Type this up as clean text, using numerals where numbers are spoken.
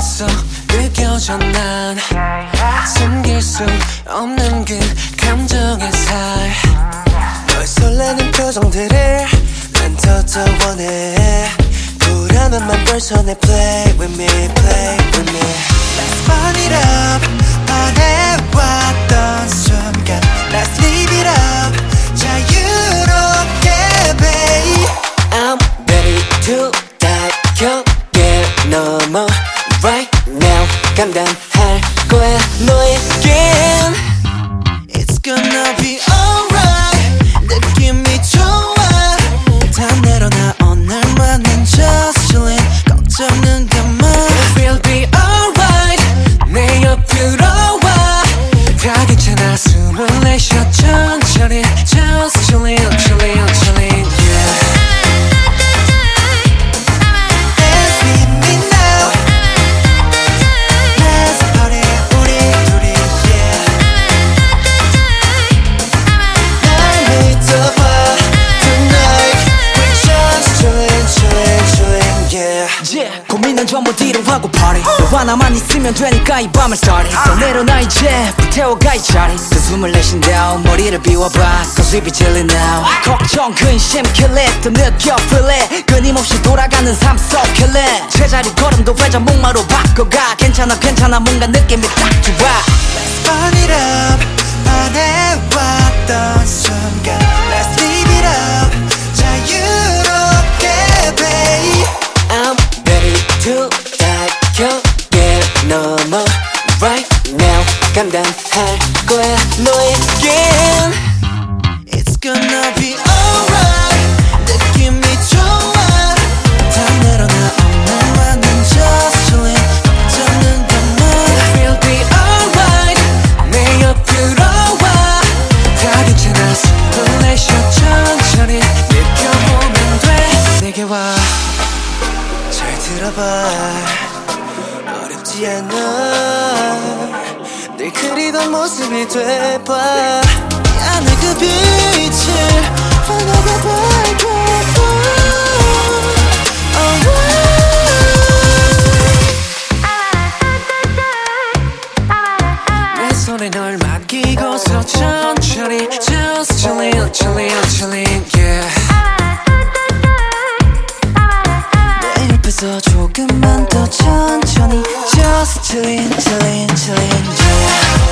속 느껴져 난 숨길 수 없는 그 감정의 살 너의 설레는 표정들을 난 더 원해 불안한 맘 벌써 내 play with me play with me Let's burn it up 바래왔던 순간 Let's live it up 자유롭게 babe I'm ready to die 경계 넘어 right now 감당할 거야 너에겐 It's gonna be alright 느낌이 좋아 다 내려놔 오늘만은 just chillin' 걱정은 그만 It will be alright 내 옆으로 와 다 괜찮아 숨을 내쉬어 천천히 just chillin' chillin' chillin' yeah Dance with me now Let's party 우리 둘이 yeah 날 믿어봐 Tonight We're just chillin' chillin' chillin' yeah yeah. 고민은 전부 뒤로 하고 party 너와 나만 있으면 되니까 이 밤을 start it 더 내려놔 이제 불태워가 이 자리 그 숨을 내쉰 다음 머리를 비워봐 Cause we be chillin' now 걱정 근심 kill it 더 느껴 feel it 끊임없이 돌아가는 삶 속 kill it 제자리 걸음도 회전 목마로 바꿔가 괜찮아 괜찮아 뭔가 느낌이 딱 좋아 Let's burn it up 바래왔던 순간 Let's live it up 자유롭게 babe I'm ready to die 경계 넘어 right now 감당할 거야 너에겐 It's gonna be alright 느낌이 좋아 다 내려놔 오늘만은 just chillin' 걱정은 그만 It will be alright 내 옆으로 와 다 괜찮아 숨을 내쉬어 천천히 느껴보면 돼 내게 와 잘 들어봐 어렵지 않아 늘 그리던 모습이 돼봐 이 안에 그 빛을 환하게 밝혀봐 내 손에 널 맡기고서 천천히 Just chillin' chillin' chillin' yeah 내 옆에서 조금만 더 천천히 Just chillin' chillin' chillin' yeah